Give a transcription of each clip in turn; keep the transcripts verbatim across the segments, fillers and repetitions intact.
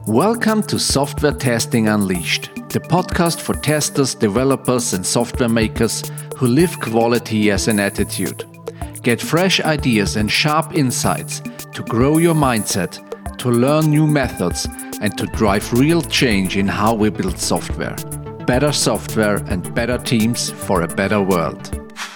Welcome to Software Testing Unleashed, the podcast for testers, developers, and software makers who live quality as an attitude. Get fresh ideas and sharp insights to grow your mindset, to learn new methods, and to drive real change in how we build software. Better software and better teams for a better world.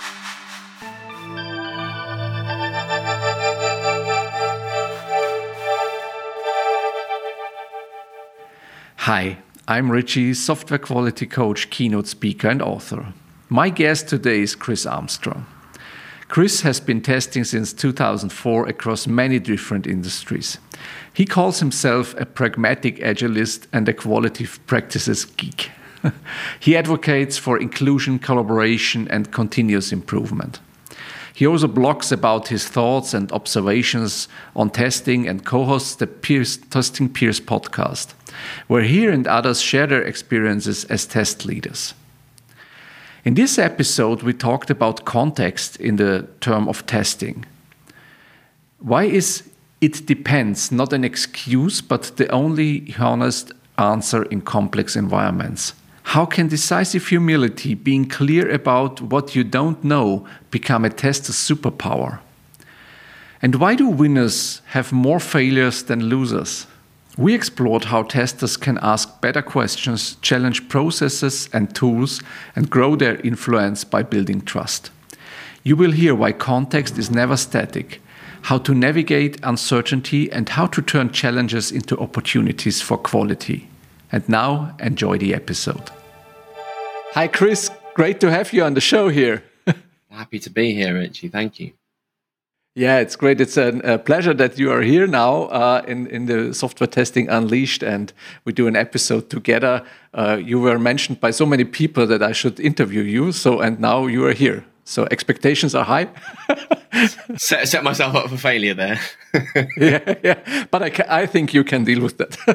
Hi, I'm Richie, software quality coach, keynote speaker, and author. My guest today is Chris Armstrong. Chris has been testing since two thousand four across many different industries. He calls himself a pragmatic agilist and a quality practices geek. He advocates for inclusion, collaboration, and continuous improvement. He also blogs about his thoughts and observations on testing and co-hosts the Peers, Testing Peers podcast, where he and others share their experiences as test leaders. In this episode, we talked about context in the term of testing. Why is it depends not an excuse, but the only honest answer in complex environments? How can decisive humility, being clear about what you don't know, become a tester's superpower? And why do winners have more failures than losers? We explored how testers can ask better questions, challenge processes and tools, and grow their influence by building trust. You will hear why context is never static, how to navigate uncertainty, and how to turn challenges into opportunities for quality. And now, enjoy the episode. Hi, Chris. Great to have you on the show here. Happy to be here, Richie. Thank you. Yeah, it's great. It's a, a pleasure that you are here now uh, in, in the Software Testing Unleashed, and we do an episode together. Uh, you were mentioned by so many people that I should interview you, so and now you are here. So expectations are high. set, set myself up for failure there. yeah, yeah, but I, ca- I think you can deal with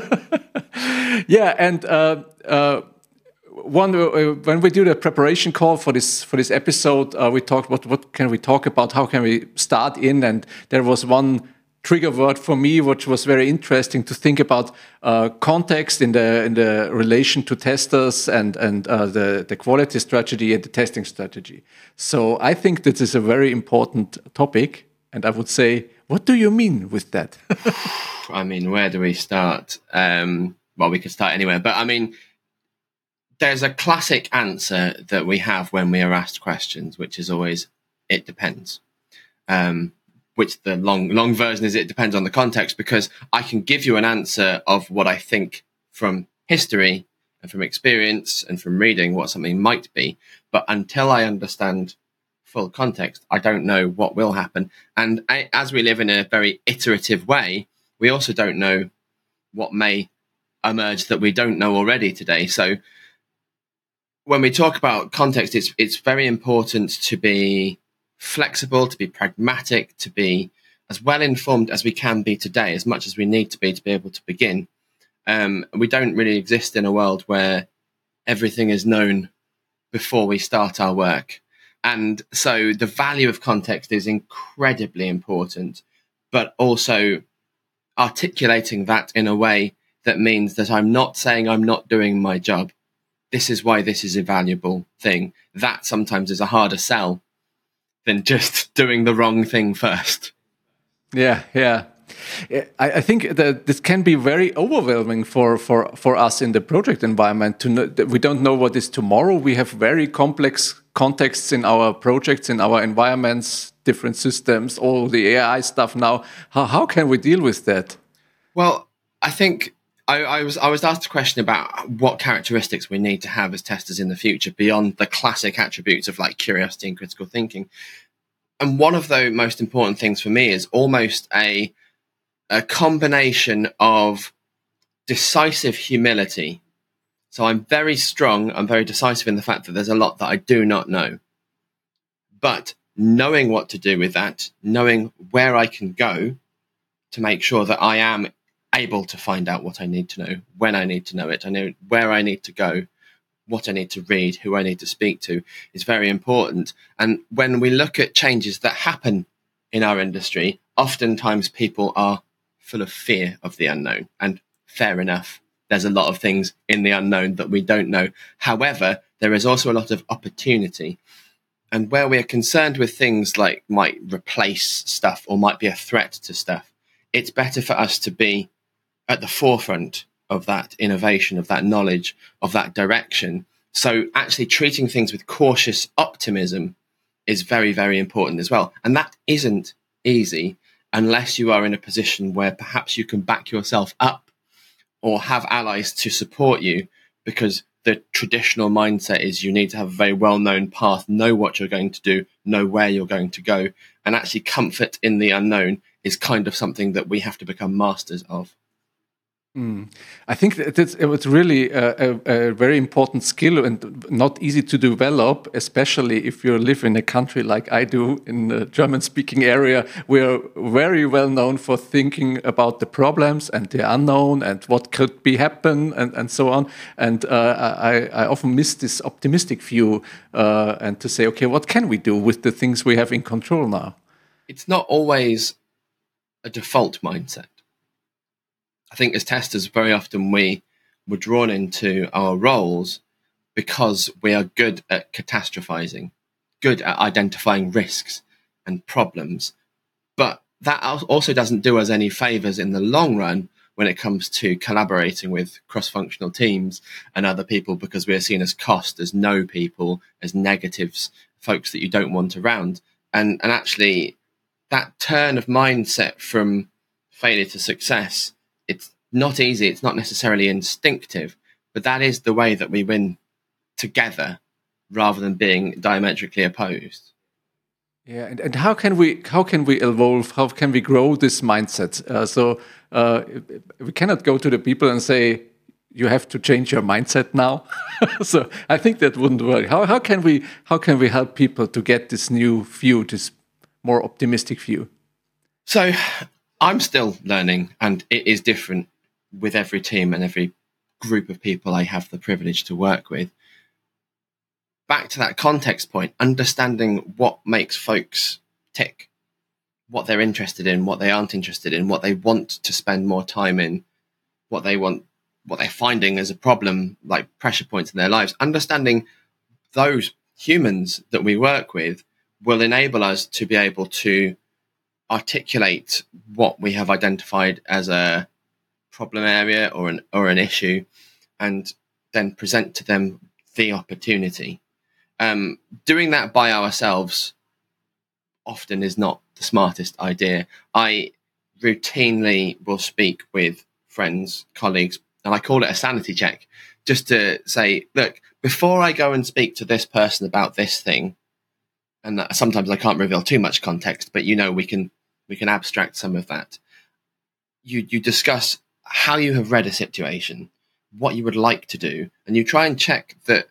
that. yeah, and uh, uh, one uh, when we do the preparation call for this for this episode, uh, we talked about what can we talk about, how can we start in, and there was one trigger word for me, which was very interesting to think about uh, context in the in the relation to testers and and uh, the the quality strategy and the testing strategy. So I think this is a very important topic, and I would say, what do you mean with that? I mean, where do we start? Um, well, we could start anywhere, but I mean, there's a classic answer that we have when we are asked questions, which is always, it depends. Um, which the long long version is, it depends on the context, because I can give you an answer of what I think from history and from experience and from reading what something might be. But until I understand full context, I don't know what will happen. And I, as we live in a very iterative way, we also don't know what may emerge that we don't know already today. So when we talk about context, it's it's very important to be flexible, to be pragmatic, to be as well informed as we can be today, as much as we need to be to be able to begin. Um, we don't really exist in a world where everything is known before we start our work. And so the value of context is incredibly important, but also articulating that in a way that means that I'm not saying I'm not doing my job. This is why this is a valuable thing. That sometimes is a harder sell than just doing the wrong thing first. Yeah, yeah. I, I think that this can be very overwhelming for, for, for us in the project environment. To know that we don't know what is tomorrow. We have very complex contexts in our projects, in our environments, different systems, all the A I stuff now. How, how can we deal with that? Well, I think I, I was I was asked a question about what characteristics we need to have as testers in the future beyond the classic attributes of like curiosity and critical thinking. And one of the most important things for me is almost a a combination of decisive humility. So I'm very strong, I'm very decisive in the fact that there's a lot that I do not know. But knowing what to do with that, knowing where I can go to make sure that I am able to find out what I need to know, when I need to know it, I know where I need to go, what I need to read, who I need to speak to, is very important. And when we look at changes that happen in our industry, oftentimes people are full of fear of the unknown. And fair enough. There's a lot of things in the unknown that we don't know. However, there is also a lot of opportunity. And where we are concerned with things like might replace stuff or might be a threat to stuff, it's better for us to be at the forefront of that innovation, of that knowledge, of that direction. So actually treating things with cautious optimism is very, very important as well. And that isn't easy unless you are in a position where perhaps you can back yourself up or have allies to support you, because the traditional mindset is you need to have a very well-known path, know what you're going to do, know where you're going to go. And actually comfort in the unknown is kind of something that we have to become masters of. Mm. I think that it's, it's really a, a, a very important skill and not easy to develop, especially if you live in a country like I do in the German-speaking area. We're very well known for thinking about the problems and the unknown and what could be happen and, and so on. And uh, I, I often miss this optimistic view uh, and to say, okay, what can we do with the things we have in control now? It's not always a default mindset. I think as testers, very often we were drawn into our roles because we are good at catastrophizing, good at identifying risks and problems. But that also doesn't do us any favors in the long run when it comes to collaborating with cross-functional teams and other people, because we are seen as cost, as no people, as negatives, folks that you don't want around. And, and actually, that turn of mindset from failure to success, it's not easy, it's not necessarily instinctive, but that is the way that we win together rather than being diametrically opposed. Yeah, and, and how can we how can we evolve? How can we grow this mindset? Uh, so uh, we cannot go to the people and say you have to change your mindset now. So I think that wouldn't work. How how can we how can we help people to get this new view, this more optimistic view? So I'm still learning, and it is different with every team and every group of people I have the privilege to work with. Back to that context point, understanding what makes folks tick, what they're interested in, what they aren't interested in, what they want to spend more time in, what they want, what they're finding as a problem, like pressure points in their lives. Understanding those humans that we work with will enable us to be able to articulate what we have identified as a problem area or an or an issue, and then present to them the opportunity. Um, doing that by ourselves often is not the smartest idea. I routinely will speak with friends, colleagues, and I call it a sanity check, just to say, look, before I go and speak to this person about this thing, and that, sometimes I can't reveal too much context, but you know we can we can abstract some of that. You you discuss how you have read a situation, what you would like to do, and you try and check that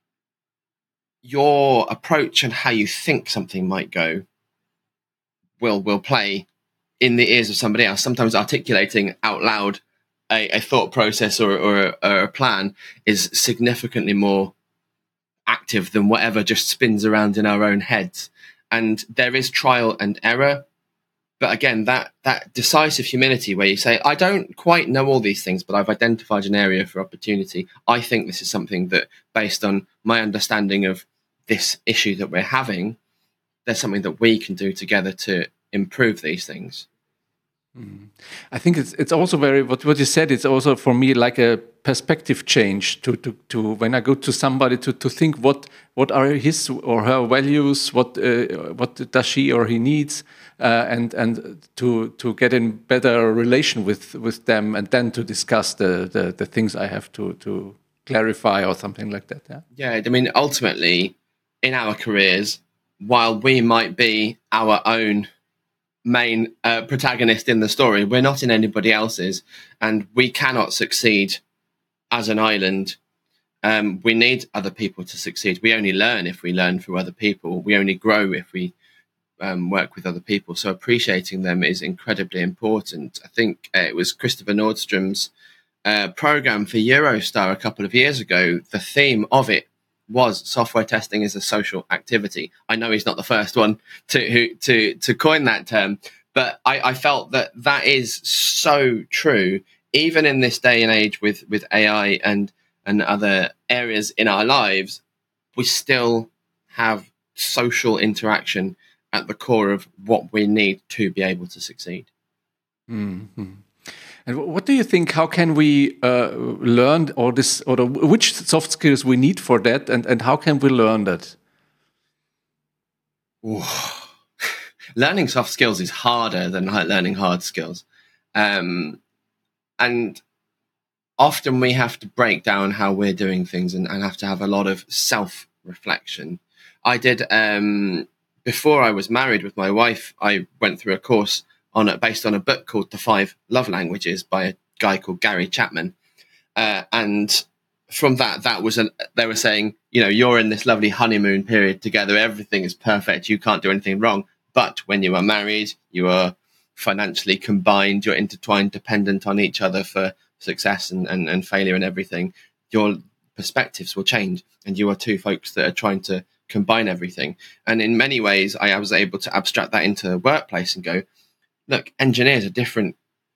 your approach and how you think something might go will will play in the ears of somebody else. Sometimes articulating out loud a, a thought process or, or, or a plan is significantly more active than whatever just spins around in our own heads. And there is trial and error. But again, that that decisive humility where you say, I don't quite know all these things, but I've identified an area for opportunity. I think this is something that, based on my understanding of this issue that we're having, there's something that we can do together to improve these things. Mm. I think it's it's also very what what you said. It's also for me like a perspective change to to to when I go to somebody to to think what what are his or her values, what uh, what does she or he needs, uh, and and to to get in better relation with with them, and then to discuss the the, the things I have to to clarify or something like that. Yeah. Yeah. I mean, ultimately, in our careers, while we might be our own main uh, protagonist in the story, we're not in anybody else's, and we cannot succeed as an island. Um, we need other people to succeed. We only learn if we learn through other people. We only grow if we um, work with other people. So appreciating them is incredibly important. I think uh, it was Christopher Nordstrom's uh, program for Eurostar a couple of years ago. The theme of it was software testing is a social activity. I know he's not the first one to who, to to coin that term, but I, I felt that that is so true even in this day and age with, with A I and, and other areas in our lives, we still have social interaction at the core of what we need to be able to succeed. Mm-hmm. And what do you think? How can we uh, learn all this, or the, which soft skills we need for that, and, and how can we learn that? Ooh. Learning soft skills is harder than learning hard skills, um, and often we have to break down how we're doing things and, and have to have a lot of self-reflection. I did um, before I was married with my wife. I went through a course on it based on a book called The Five Love Languages by a guy called Gary Chapman. Uh, and from that, that was a, they were saying, you know, you're in this lovely honeymoon period together. Everything is perfect. You can't do anything wrong. But when you are married, you are financially combined. You're intertwined, dependent on each other for success and, and, and failure and everything. Your perspectives will change. And you are two folks that are trying to combine everything. And in many ways, I was able to abstract that into the workplace and go, look, engineers are different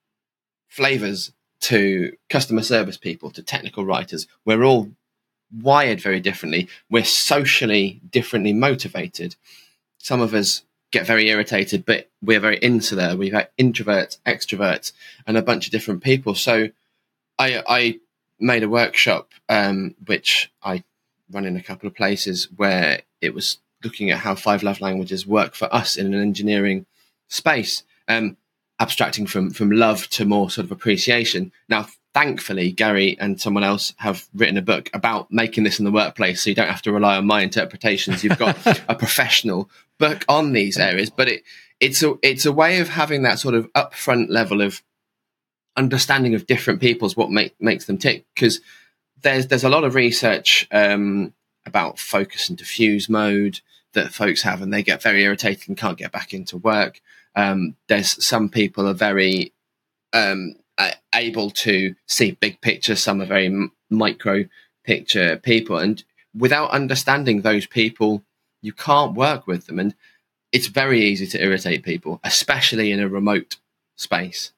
flavors to customer service people, to technical writers. We're all wired very differently. We're socially differently motivated. Some of us get very irritated, but we're very insular. We've got introverts, extroverts, and a bunch of different people. So I, I made a workshop, um, which I run in a couple of places, where it was looking at how five love languages work for us in an engineering space. Um, abstracting from from love to more sort of appreciation. Now, thankfully, Gary and someone else have written a book about making this in the workplace, so you don't have to rely on my interpretations. You've got a professional book on these areas, but it it's a it's a way of having that sort of upfront level of understanding of different people's what make, makes them tick. Because there's there's a lot of research um, about focus and diffuse mode that folks have, and they get very irritated and can't get back into work. Um, there's some people are very um, able to see big picture. Some are very m- micro picture people, and without understanding those people, you can't work with them. And it's very easy to irritate people, especially in a remote space.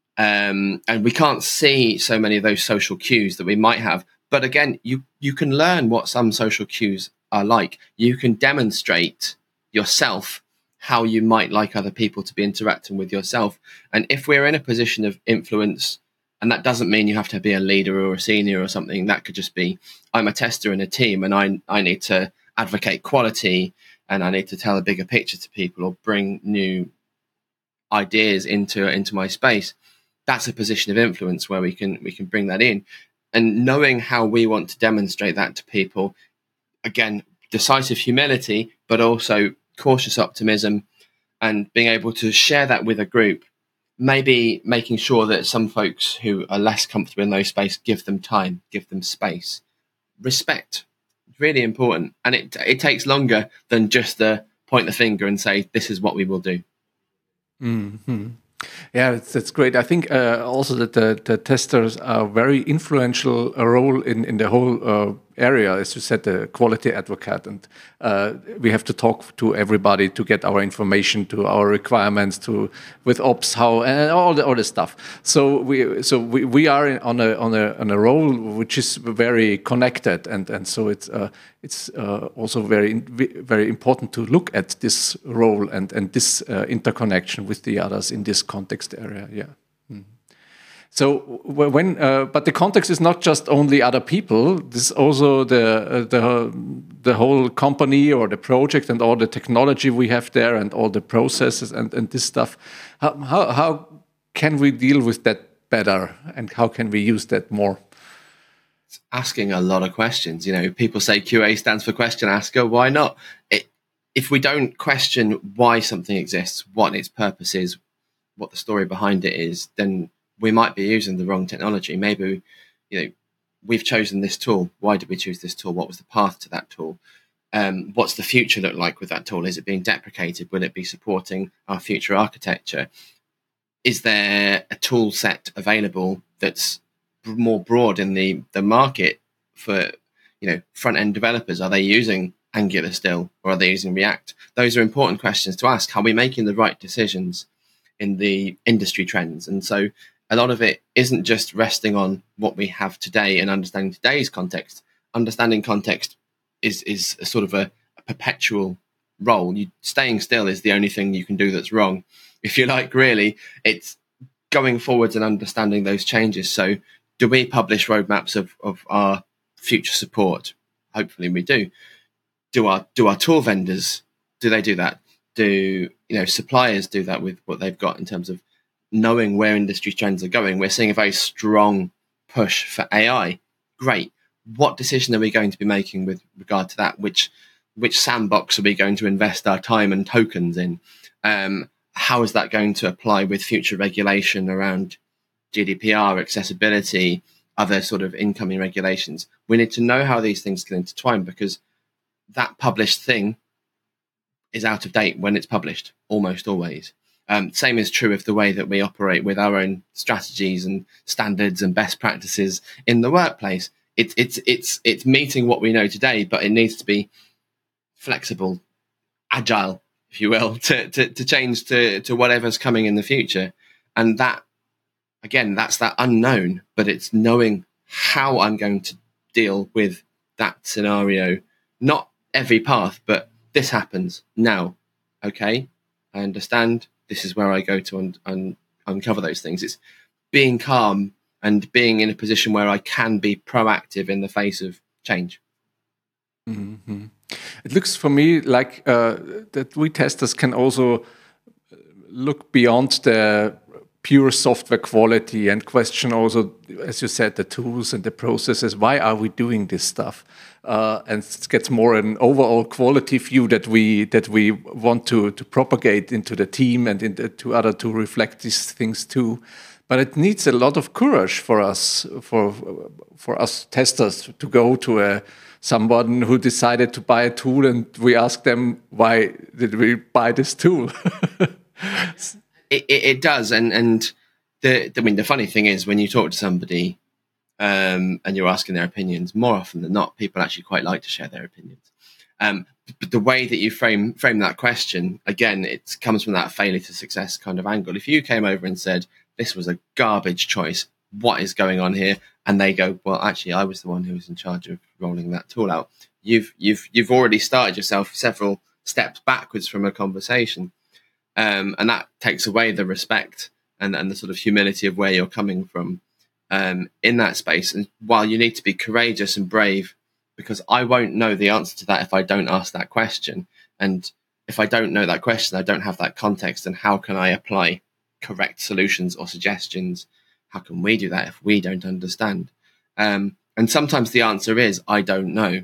Um, and we can't see so many of those social cues that we might have. But again, you you can learn what some social cues are like. You can demonstrate yourself how you might like other people to be interacting with yourself. And if we're in a position of influence, and that doesn't mean you have to be a leader or a senior or something, that could just be, I'm a tester in a team and I I need to advocate quality and I need to tell a bigger picture to people or bring new ideas into into my space. That's a position of influence where we can we can bring that in. And knowing how we want to demonstrate that to people, again, decisive humility, but also cautious optimism, and being able to share that with a group, maybe making sure that some folks who are less comfortable in those spaces, give them time, give them space. Respect, really important. And it it takes longer than just the point the finger and say, this is what we will do. Mm-hmm. Yeah, it's, it's great. I think uh, also that the, the testers are very influential a role in, in the whole uh, area, as you said, the quality advocate. And uh, we have to talk to everybody to get our information, to our requirements, to with ops, how, and all the other stuff. So we so we, we are in, on a on a on a role which is very connected, and and so it's uh, it's uh, also very very important to look at this role and and this uh, interconnection with the others in this context area. Yeah. Mm. So when, uh, but the context is not just only other people. This is also the uh, the the whole company or the project and all the technology we have there and all the processes and, and this stuff. How, how how can we deal with that better, and how can we use that more? It's asking a lot of questions. You know, people say Q A stands for question asker. Why not? It, if we don't question why something exists, what its purpose is, what the story behind it is, then we might be using the wrong technology. Maybe, you know, we've chosen this tool. Why did we choose this tool? What was the path to that tool? Um, what's the future look like with that tool? Is it being deprecated? Will it be supporting our future architecture? Is there a tool set available that's more broad in the, the market for, you know, front-end developers? Are they using Angular still, or are they using React? Those are important questions to ask. Are we making the right decisions in the industry trends? And so a lot of it isn't just resting on what we have today and understanding today's context. Understanding context is is a sort of a, a perpetual role. You staying still is the only thing you can do that's wrong. If you like, really, it's going forwards and understanding those changes. So do we publish roadmaps of, of our future support? Hopefully we do. Do our do our tool vendors, do they do that? Do you know suppliers do that with what they've got in terms of knowing where industry trends are going? We're seeing a very strong push for A I. Great. What decision are we going to be making with regard to that? Which which sandbox are we going to invest our time and tokens in? Um, how is that going to apply with future regulation around G D P R, accessibility, other sort of incoming regulations? We need to know how these things can intertwine, because that published thing is out of date when it's published, almost always. Um, same is true of the way that we operate with our own strategies and standards and best practices in the workplace. It's it's it's it's meeting what we know today, but it needs to be flexible, agile, if you will, to to, to change to, to whatever's coming in the future. And that, again, that's that unknown, but it's knowing how I'm going to deal with that scenario. Not every path, but this happens now. Okay, I understand. This is where I go to un- un- uncover those things. It's being calm and being in a position where I can be proactive in the face of change. Mm-hmm. It looks for me like uh, that we testers can also look beyond the pure software quality and question also, as you said, the tools and the processes. Why are we doing this stuff? Uh, and it gets more an overall quality view that we that we want to to propagate into the team and into to other to reflect these things too. But it needs a lot of courage for us for for us testers to go to a someone who decided to buy a tool, and we ask them, why did we buy this tool? It, it, it does, and and the I mean the funny thing is, when you talk to somebody um, and you're asking their opinions, more often than not, people actually quite like to share their opinions. Um, but the way that you frame frame that question, again, it comes from that failure to success kind of angle. If you came over and said, "This was a garbage choice, what is going on here?" and they go, "Well, actually, I was the one who was in charge of rolling that tool out," You've you've you've already started yourself several steps backwards from a conversation. Um, and that takes away the respect and, and the sort of humility of where you're coming from um, in that space. And while you need to be courageous and brave, because I won't know the answer to that if I don't ask that question. And if I don't know that question, I don't have that context. And how can I apply correct solutions or suggestions? How can we do that if we don't understand? Um, and sometimes the answer is, I don't know.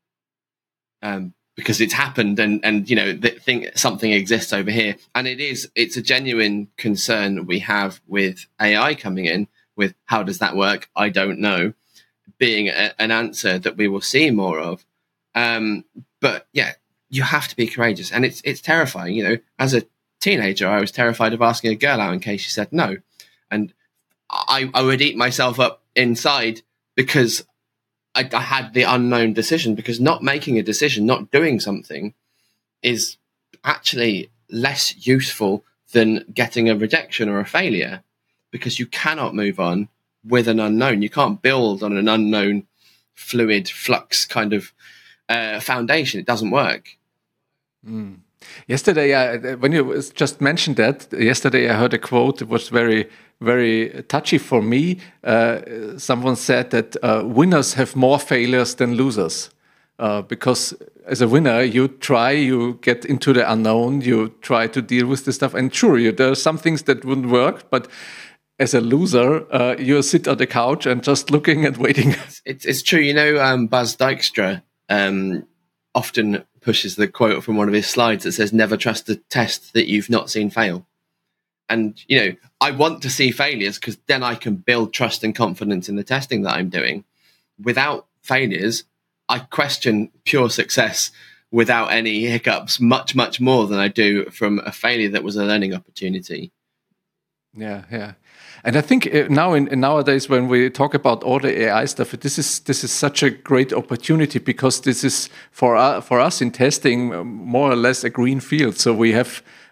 Um, because it's happened and, and you know, the thing, something exists over here. And it is, it's a genuine concern we have with A I coming in with how does that work? I don't know, being a, an answer that we will see more of. Um, but yeah, you have to be courageous, and it's, it's terrifying. You know, as a teenager, I was terrified of asking a girl out in case she said no. And I, I would eat myself up inside because I, I had the unknown decision, because not making a decision, not doing something is actually less useful than getting a rejection or a failure, because you cannot move on with an unknown. You can't build on an unknown fluid flux kind of uh, foundation. It doesn't work. Mm. Yesterday, I, when you just mentioned that, yesterday I heard a quote. It was very, very touchy for me. Uh, someone said that uh, winners have more failures than losers. Uh, because as a winner, you try, you get into the unknown, you try to deal with the stuff. And sure, you, there are some things that wouldn't work, but as a loser, uh, you sit on the couch and just looking and waiting. It's, it's true. You know, um, Buzz Dijkstra um, often pushes the quote from one of his slides that says, "Never trust a test that you've not seen fail." And, you know, I want to see failures because then I can build trust and confidence in the testing that I'm doing. Without failures, I question pure success without any hiccups much, much more than I do from a failure that was a learning opportunity. Yeah, yeah. And I think now in, in nowadays when we talk about all the A I stuff, this is this is such a great opportunity, because this is for uh, for us in testing more or less a green field. So we have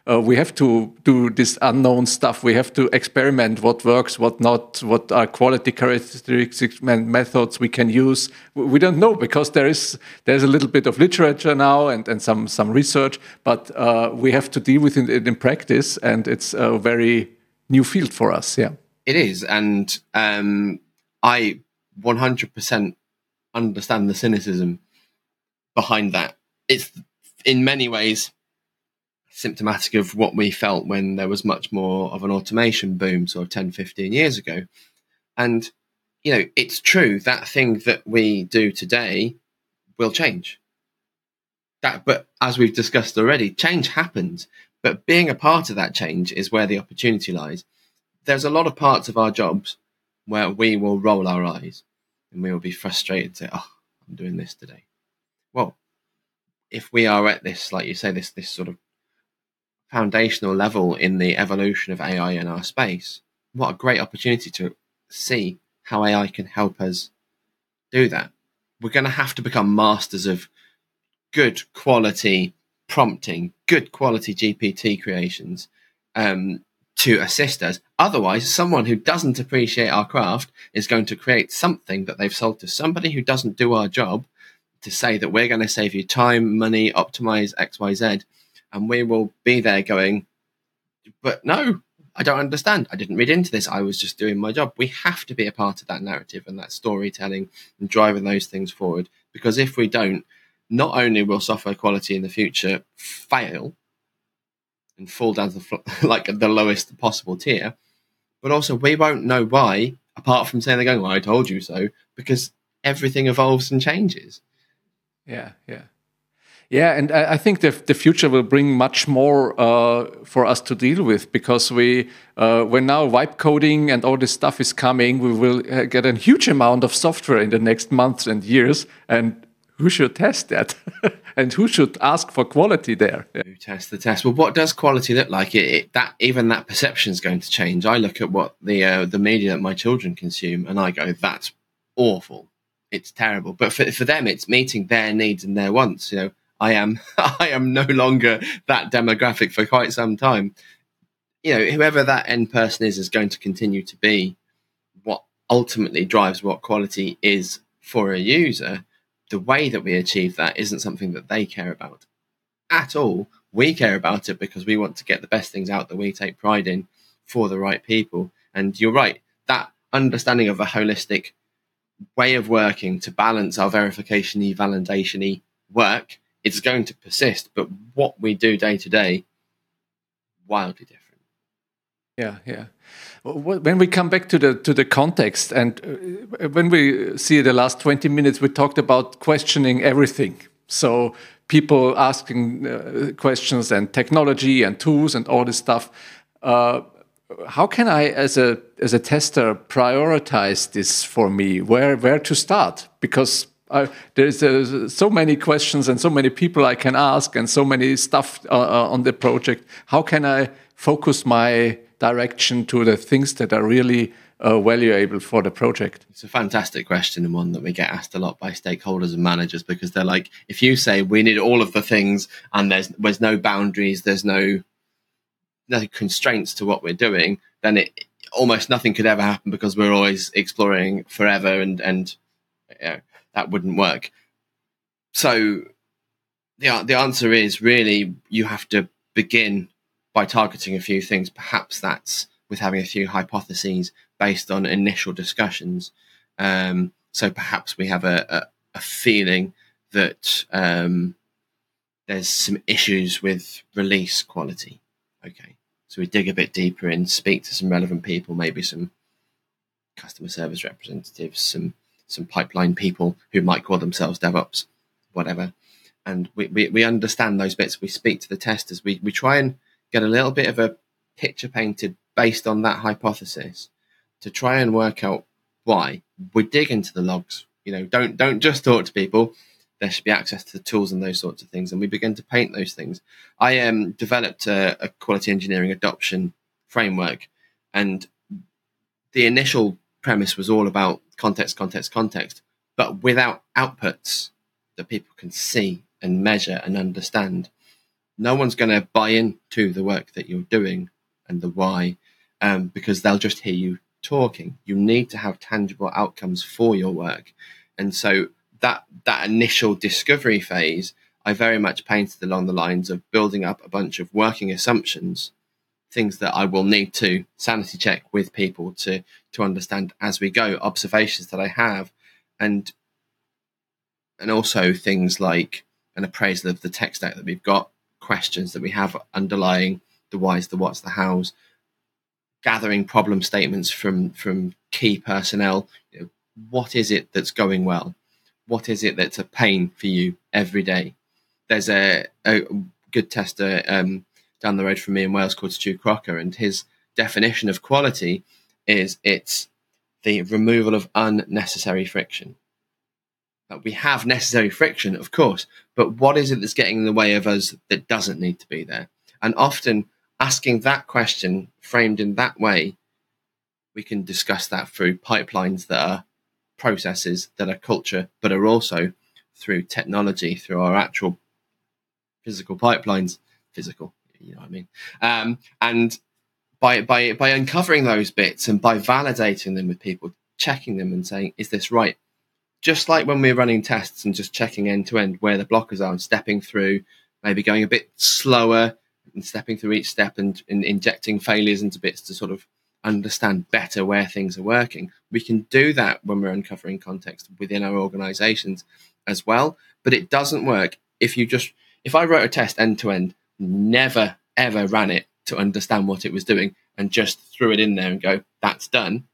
uh, we have to do this unknown stuff. We have to experiment what works, what not, what are quality characteristics and methods we can use. We don't know because there is there's a little bit of literature now and, and some some research, but uh, we have to deal with it in, in practice, and it's a very new field for us. Yeah, it is, and um, I one hundred percent understand the cynicism behind that. It's in many ways symptomatic of what we felt when there was much more of an automation boom sort of ten, fifteen years ago. And, you know, it's true that thing that we do today will change. That, but as we've discussed already, change happens. But being a part of that change is where the opportunity lies. There's a lot of parts of our jobs where we will roll our eyes and we will be frustrated and say, oh, I'm doing this today. Well, if we are at this, like you say, this this sort of foundational level in the evolution of A I in our space, what a great opportunity to see how A I can help us do that. We're going to have to become masters of good quality prompting, good quality G P T creations um, to assist us. Otherwise, someone who doesn't appreciate our craft is going to create something that they've sold to somebody who doesn't do our job to say that we're going to save you time, money, optimize X, Y, Z. And we will be there going, but no, I don't understand. I didn't read into this. I was just doing my job. We have to be a part of that narrative and that storytelling and driving those things forward. Because if we don't, not only will software quality in the future fail and fall down to the, like the lowest possible tier, but also we won't know why, apart from saying they're going, well, I told you so, because everything evolves and changes. Yeah, yeah. Yeah, and I think the the future will bring much more uh, for us to deal with, because we, uh, when now wipe coding and all this stuff is coming, we will uh, get a huge amount of software in the next months and years. And who should test that? And who should ask for quality there? Who test the test? Well, what does quality look like? It, it that even that perception is going to change. I look at what the uh, the media that my children consume, and I go, that's awful. It's terrible. But for for them, it's meeting their needs and their wants. You know. I am I am no longer that demographic for quite some time. You know, whoever that end person is is going to continue to be what ultimately drives what quality is for a user. The way that we achieve that isn't something that they care about at all. We care about it because we want to get the best things out that we take pride in for the right people. And you're right, that understanding of a holistic way of working to balance our verification-y, validation-y work, it's going to persist, but what we do day to day, wildly different. Yeah, yeah. When we come back to the to the context, and when we see the last twenty minutes, we talked about questioning everything. So people asking uh, questions and technology and tools and all this stuff. Uh, how can I, as a as a tester, prioritize this for me? Where where to start? Because Uh, there's uh, so many questions and so many people I can ask and so many stuff uh, uh, on the project. How can I focus my direction to the things that are really uh, valuable for the project? It's a fantastic question, and one that we get asked a lot by stakeholders and managers, because they're like, if you say we need all of the things and there's there's no boundaries, there's no no constraints to what we're doing, then it almost nothing could ever happen, because we're always exploring forever, and and you know, that wouldn't work. So the the answer is really you have to begin by targeting a few things. Perhaps that's with having a few hypotheses based on initial discussions. Um, so perhaps we have a, a, a feeling that um, there's some issues with release quality. Okay, so we dig a bit deeper and speak to some relevant people, maybe some customer service representatives, some some pipeline people who might call themselves DevOps, whatever. And we, we, we understand those bits. We speak to the testers. We we try and get a little bit of a picture painted based on that hypothesis to try and work out why. We dig into the logs. You know, don't don't just talk to people. There should be access to the tools and those sorts of things. And we begin to paint those things. I um, developed a, a quality engineering adoption framework, and the initial premise was all about context, context, context, but without outputs that people can see and measure and understand. no one's going to buy into the work that you're doing and the why, um, because they'll just hear you talking. You need to have tangible outcomes for your work. And so that that initial discovery phase, I very much painted along the lines of building up a bunch of working assumptions, things that I will need to sanity check with people to to understand as we go, observations that I have, and and also things like an appraisal of the tech stack that we've got, questions that we have underlying the whys, the whats, the hows, gathering problem statements from from key personnel. You know, what is it that's going well? What is it that's a pain for you every day? There's a, a good tester um, down the road from me in Wales called Stu Crocker, and his definition of quality is it's the removal of unnecessary friction. Now, we have necessary friction, of course, but what is it that's getting in the way of us that doesn't need to be there? And often asking that question framed in that way, we can discuss that through pipelines that are processes, that are culture, but are also through technology, through our actual physical pipelines, physical, you know what I mean? Um, and by, by, by uncovering those bits and by validating them with people, checking them and saying, is this right? Just like when we're running tests and just checking end to end where the blockers are and stepping through, maybe going a bit slower and stepping through each step and, and injecting failures into bits to sort of understand better where things are working. We can do that when we're uncovering context within our organizations as well. But it doesn't work if you just, if I wrote a test end to end, never, ever ran it to understand what it was doing and just threw it in there and go, that's done.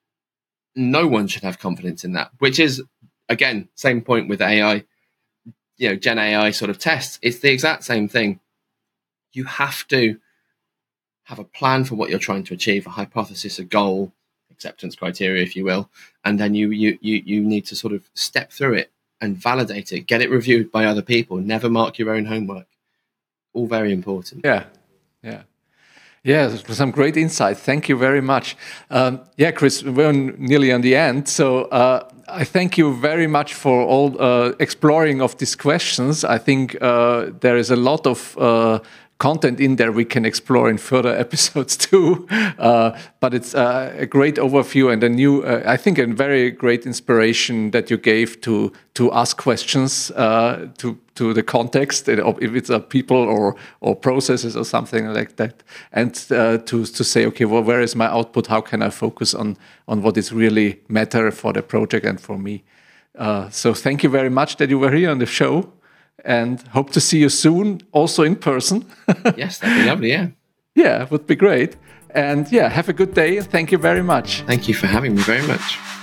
No one should have confidence in that, which is, again, same point with A I, you know, Gen A I sort of tests. It's the exact same thing. You have to have a plan for what you're trying to achieve, a hypothesis, a goal, acceptance criteria, if you will, and then you you you you need to sort of step through it and validate it, get it reviewed by other people. Never mark your own homework. All very important. Yeah, yeah. Yeah, some great insight. Thank you very much. Um, yeah, Chris, we're nearly on the end. So uh, I thank you very much for all uh, exploring of these questions. I think uh, there is a lot of uh, content in there we can explore in further episodes too. Uh, but it's uh, a great overview and a new, uh, I think, a very great inspiration that you gave to to ask questions uh, to to the context, if it's a people or or processes or something like that, and uh, to to say, okay, well, where is my output? How can I focus on on what is really matter for the project and for me? Uh, so thank you very much that you were here on the show. And hope to see you soon, also in person. Yes, that'd be lovely, yeah. Yeah, would be great. And yeah, have a good day. Thank you very much. Thank you for having me very much.